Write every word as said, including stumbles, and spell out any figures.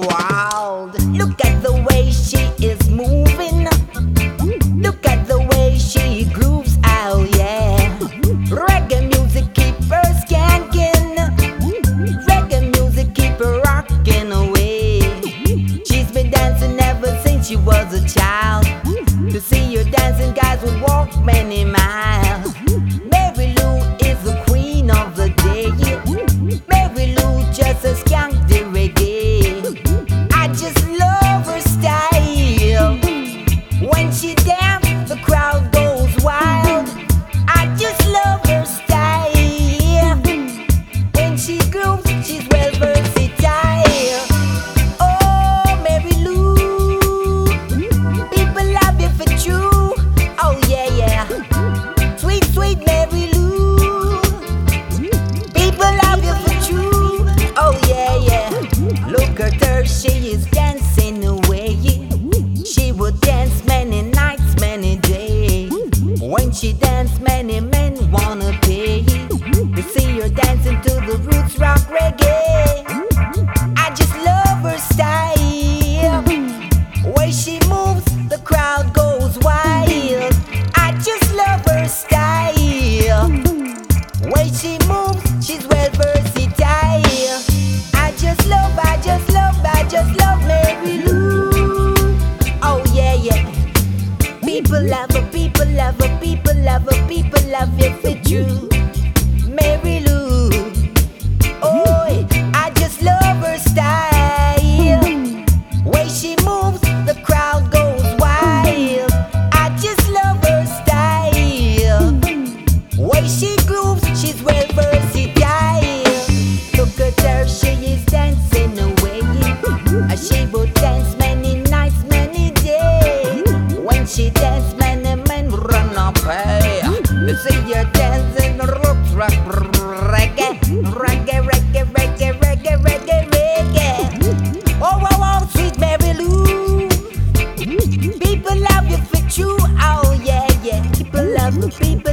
wild. Look at the way she is moving. Look at the way she grooves out, yeah. Reggae music keep her skanking. Reggae music keep her rocking away. She's been dancing ever since she was a child. To see her dancing, guys would walk many miles. Mary Lou is the queen of the day. Mary Lou just a skank the reggae. I just love her style. When she dance, the crowd goes wild. I just love her style. When she grooves, she's well versatile. Oh, Mary Lou, people love you for true. Oh yeah, yeah. Sweet, sweet Mary Lou, people love you for true. Oh yeah, yeah. Look at her, she is dancing away. She would dance many nights, many days. When she dance, many men wanna pay to see her dancing to the roots rock reggae. I just love her style. Way she moves, the crowd goes wild. I just love her style. Way she moves, she's well versatile. I just love, I just love, I just love Mary Lou. Oh yeah, yeah. People love her, people love her, people love her, people love you for true. Mary Lou, oh, I just love her style. Way she moves, the crowd goes wild. I just love her style. Way she grooves, she's well versatile. Look at her, she is dancing away. She would dance many nights, many days. When she dance, many men run away. You see her dancing, roots rock reggae, reggae, reggae, reggae, reggae, reggae, reggae. Oh, oh, oh, sweet Mary Lou, people love you for true. Oh yeah, yeah. People love the people.